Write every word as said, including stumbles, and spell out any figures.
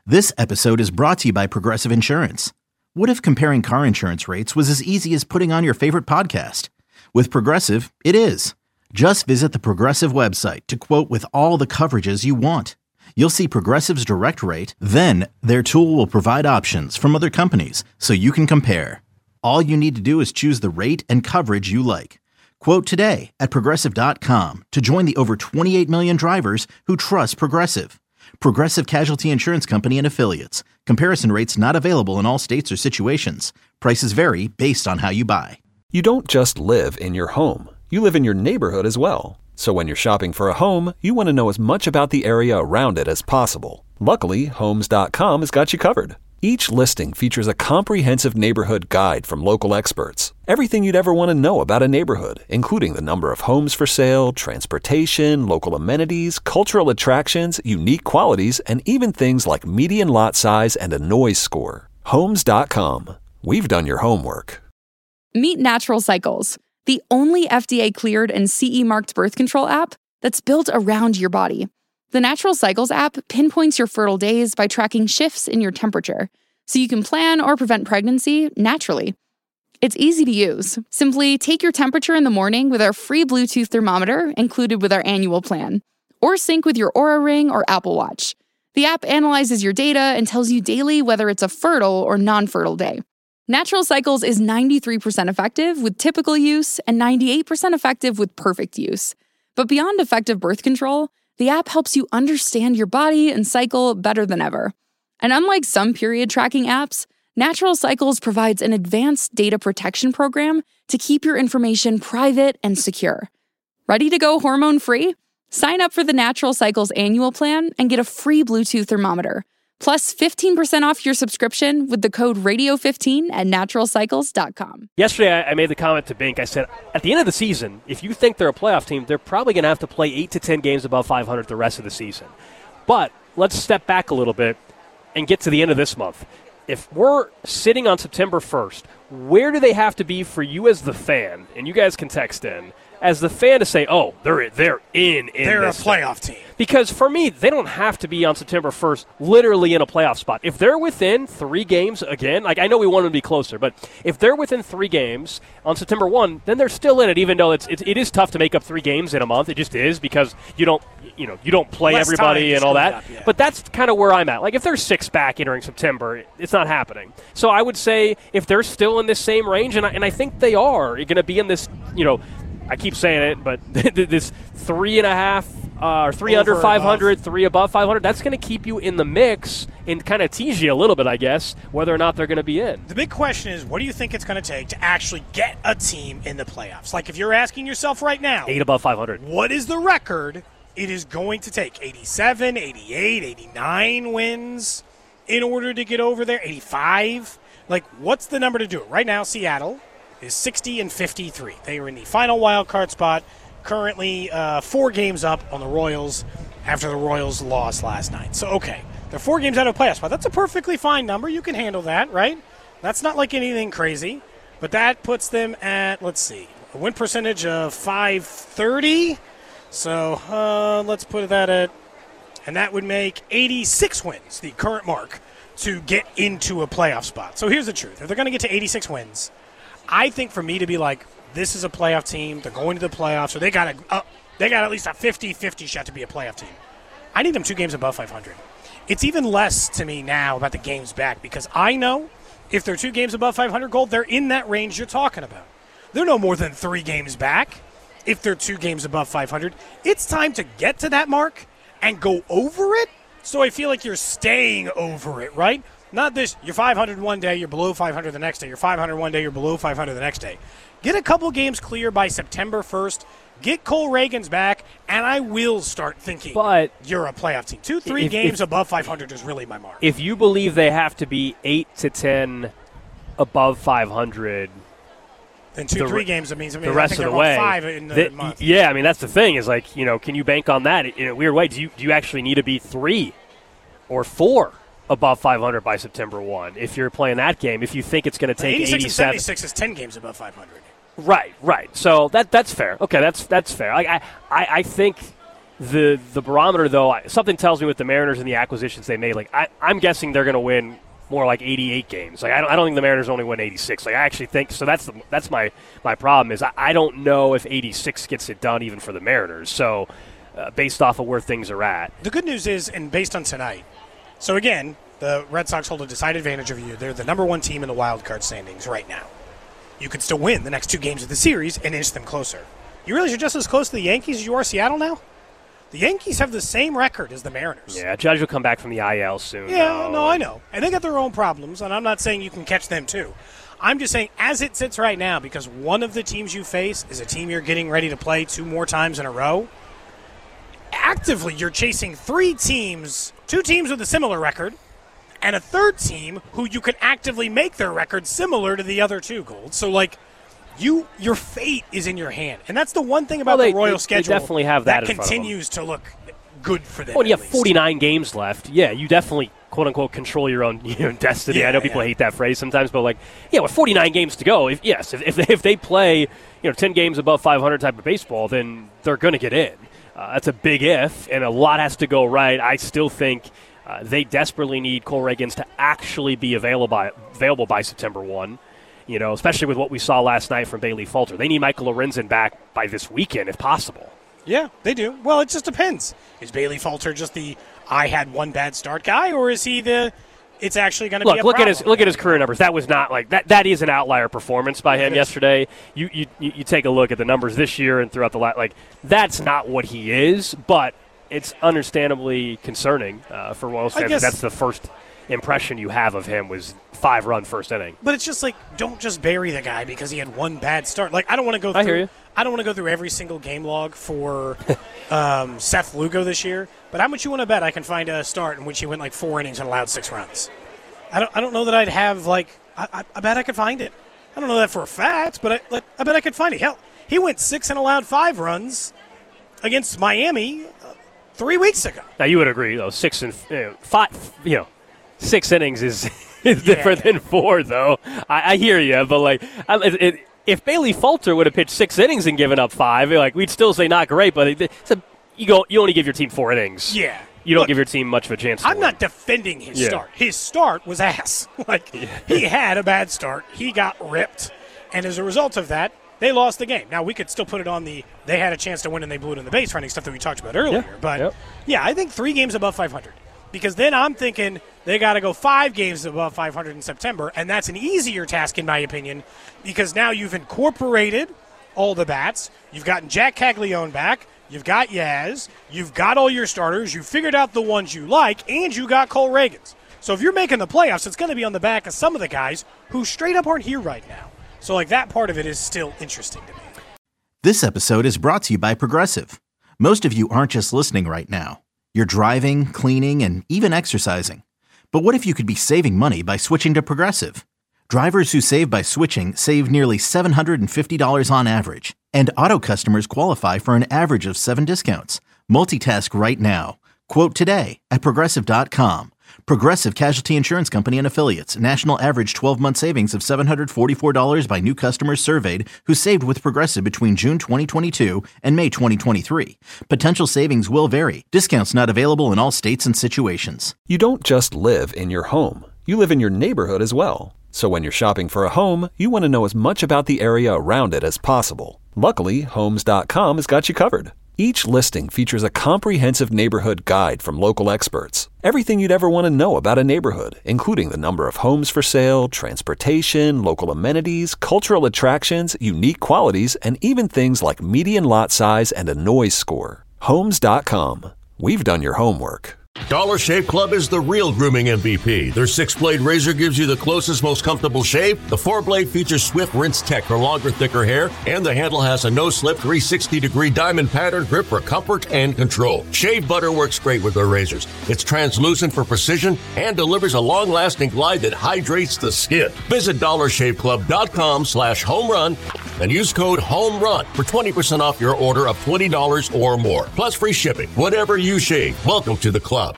This episode is brought to you by Progressive Insurance. What if comparing car insurance rates was as easy as putting on your favorite podcast? With Progressive, it is. Just visit the Progressive website to quote with all the coverages you want. You'll see Progressive's direct rate, then their tool will provide options from other companies so you can compare. All you need to do is choose the rate and coverage you like. Quote today at progressive dot com to join the over twenty-eight million drivers who trust Progressive. Progressive Casualty Insurance Company and Affiliates. Comparison rates not available in all states or situations. Prices vary based on how you buy. You don't just live in your home. You live in your neighborhood as well. So when you're shopping for a home, you want to know as much about the area around it as possible. Luckily, Homes dot com has got you covered. Each listing features a comprehensive neighborhood guide from local experts. Everything you'd ever want to know about a neighborhood, including the number of homes for sale, transportation, local amenities, cultural attractions, unique qualities, and even things like median lot size and a noise score. Homes dot com. We've done your homework. Meet Natural Cycles, the only F D A-cleared and C E-marked birth control app that's built around your body. The Natural Cycles app pinpoints your fertile days by tracking shifts in your temperature, so you can plan or prevent pregnancy naturally. It's easy to use. Simply take your temperature in the morning with our free Bluetooth thermometer included with our annual plan, or sync with your Oura Ring or Apple Watch. The app analyzes your data and tells you daily whether it's a fertile or non-fertile day. Natural Cycles is ninety-three percent effective with typical use and ninety-eight percent effective with perfect use. But beyond effective birth control, the app helps you understand your body and cycle better than ever. And unlike some period tracking apps, Natural Cycles provides an advanced data protection program to keep your information private and secure. Ready to go hormone-free? Sign up for the Natural Cycles annual plan and get a free Bluetooth thermometer, plus fifteen percent off your subscription with the code radio fifteen at natural cycles dot com. Yesterday, I made the comment to Bink. I said, at the end of the season, if you think they're a playoff team, they're probably going to have to play eight to ten games above five hundred the rest of the season. But let's step back a little bit and get to the end of this month. If we're sitting on September first, where do they have to be for you as the fan, and you guys can text in, as the fan to say, oh, they're they're in, in They're a this playoff thing. team. Because for me, they don't have to be on September first literally in a playoff spot. If they're within three games again, like I know we want them to be closer, but if they're within three games on September first, then they're still in it, even though it's, it's it is tough to make up three games in a month. It just is because you don't you know you don't play Less everybody and all that. up, yeah. But that's kind of where I'm at. Like if they're six back entering September, it's not happening. So I would say if they're still in this same range, and I, and I think they are going to be in this, you know, I keep saying it, but this three and a half uh, or three Over under five hundred, above. three above five hundred, that's going to keep you in the mix and kind of tease you a little bit, I guess, whether or not they're going to be in. The big question is, what do you think it's going to take to actually get a team in the playoffs? Like if you're asking yourself right now, Eight above five hundred. what is the record it is going to take? eighty-seven, eighty-eight, eighty-nine wins in order to get over there? eighty-five? Like what's the number to do it? Right now, Seattle is sixty and fifty-three. They are in the final wild card spot, currently uh, four games up on the Royals after the Royals lost last night. So, okay, they're four games out of a playoff spot. That's a perfectly fine number. You can handle that, right? That's not like anything crazy, but that puts them at, let's see, a win percentage of five thirty. So uh, let's put that at, and that would make eighty-six wins, the current mark, to get into a playoff spot. So here's the truth. If they're going to get to eighty-six wins, I think for me to be like, this is a playoff team, they're going to the playoffs, or they got a, uh, they got at least a fifty-fifty shot to be a playoff team. I need them two games above five hundred. It's even less to me now about the games back because I know if they're two games above five hundred gold, they're in that range you're talking about. They're no more than three games back if they're two games above five hundred. It's time to get to that mark and go over it, so I feel like you're staying over it, right? Not this, you're five hundred one day, you're below five hundred the next day. You're five hundred one day, you're below five hundred the next day. Get a couple games clear by September first. Get Cole Reagans back, and I will start thinking But you're a playoff team. Two, three if, games if, above five hundred is really my mark. If you believe they have to be eight to ten above five hundred, then two, the, three games, that means I mean, the rest I think of the they're way. about five in the the, month. Yeah, I mean, that's the thing is like, you know, can you bank on that in a weird way? Do you, do you actually need to be three or four above five hundred by September first if you're playing that game, if you think it's going to take eighty-six eighty-seven? and seventy-six is ten games above five hundred. Right, right. So that that's fair. Okay, that's that's fair. I I, I think The the barometer, though, something tells me with the Mariners and the acquisitions they made, like I, I'm guessing they're going to win more like eighty-eight games. Like I don't, I don't think the Mariners only win eighty-six. Like I actually think so. That's the, that's my my problem is I, I don't know if eighty-six gets it done even for the Mariners. So uh, based off of where things are at, the good news is, and based on tonight. So again, the Red Sox hold a decided advantage of you. They're the number one team in the wild card standings right now. You could still win the next two games of the series and inch them closer. You realize you're just as close to the Yankees as you are Seattle now? The Yankees have the same record as the Mariners. Yeah, Judge will come back from the I L soon. Yeah, though. no, I know. And they got their own problems, and I'm not saying you can catch them too. I'm just saying, as it sits right now, because one of the teams you face is a team you're getting ready to play two more times in a row, actively you're chasing three teams, two teams with a similar record, and a third team who you can actively make their record similar to the other two, Gold. So, like, You, your fate is in your hand, and that's the one thing about well, they, the Royal they, schedule. They definitely have that, that in front of them. continues to look good for them. Well, you have least. forty-nine games left. Yeah, you definitely quote unquote control your own you know, destiny. Yeah, I know people yeah. hate that phrase sometimes, but like, yeah, with forty-nine games to go, if, yes, if if they, if they play you know ten games above five hundred type of baseball, then they're going to get in. Uh, that's a big if, and a lot has to go right. I still think uh, they desperately need Cole Ragans to actually be available by, available by September first. You know, especially with what we saw last night from Bailey Falter. They need Michael Lorenzen back by this weekend, if possible. Yeah, they do. Well, it just depends. Is Bailey Falter just the I had one bad start guy, or is he the it's actually going to look, be a look problem? at his look at his career numbers. That was not like that. That is an outlier performance by him yesterday. You you you take a look at the numbers this year and throughout the la- like that's not what he is, but it's understandably concerning uh, for Royals fans. guess- That's the first impression you have of him was five run first inning. But it's just like, don't just bury the guy because he had one bad start. Like, I don't want to go through I hear you. I don't want to go through every single game log for um, Seth Lugo this year, but how much you want to bet I can find a start in which he went like four innings and allowed six runs? I don't I don't know that I'd have like I, I, I bet I could find it. I don't know that for a fact, but I, like, I bet I could find it. Hell, he went six and allowed five runs against Miami uh, three weeks ago. Now you would agree though, six and you know, five, you know, six innings is is different yeah. than four though. I, I hear you, but like I, it, it, if Bailey Falter would have pitched six innings and given up five, like we'd still say not great. But it, it's a, you go, you only give your team four innings. Yeah. You don't Look, give your team much of a chance to I'm win. not defending his Yeah. start. His start was ass. Like, yeah. He had a bad start. He got ripped. And as a result of that, they lost the game. Now, we could still put it on the they had a chance to win and they blew it in the base running stuff that we talked about earlier. Yeah. But, yep. yeah, I think three games above five hundred. Because then I'm thinking they got to go five games above five hundred in September, and that's an easier task, in my opinion, because now you've incorporated all the bats. You've gotten Jack Caglione back. You've got Yaz. You've got all your starters. You figured out the ones you like, and you got Cole Ragans. So if you're making the playoffs, it's going to be on the back of some of the guys who straight up aren't here right now. So, like, that part of it is still interesting to me. This episode is brought to you by Progressive. Most of you aren't just listening right now. You're driving, cleaning, and even exercising. But what if you could be saving money by switching to Progressive? Drivers who save by switching save nearly seven hundred fifty dollars on average. And auto customers qualify for an average of seven discounts. Multitask right now. Quote today at Progressive dot com. Progressive Casualty Insurance Company and Affiliates. National average twelve-month savings of seven hundred forty-four dollars by new customers surveyed who saved with Progressive between June twenty twenty-two and May twenty twenty-three. Potential savings will vary. Discounts not available in all states and situations. You don't just live in your home. You live in your neighborhood as well. So when you're shopping for a home, you want to know as much about the area around it as possible. Luckily, Homes dot com has got you covered. Each listing features a comprehensive neighborhood guide from local experts. Everything you'd ever want to know about a neighborhood, including the number of homes for sale, transportation, local amenities, cultural attractions, unique qualities, and even things like median lot size and a noise score. Homes dot com. We've done your homework. Dollar Shave Club is the real grooming M V P. Their six-blade razor gives you the closest, most comfortable shave. The four-blade features Swift Rinse Tech for longer, thicker hair. And the handle has a no-slip three hundred sixty degree diamond pattern grip for comfort and control. Shave butter works great with their razors. It's translucent for precision and delivers a long-lasting glide that hydrates the skin. Visit dollar shave club dot com slash home run and use code HOMERUN for twenty percent off your order of twenty dollars or more. Plus free shipping. Whatever you shave, welcome to the club.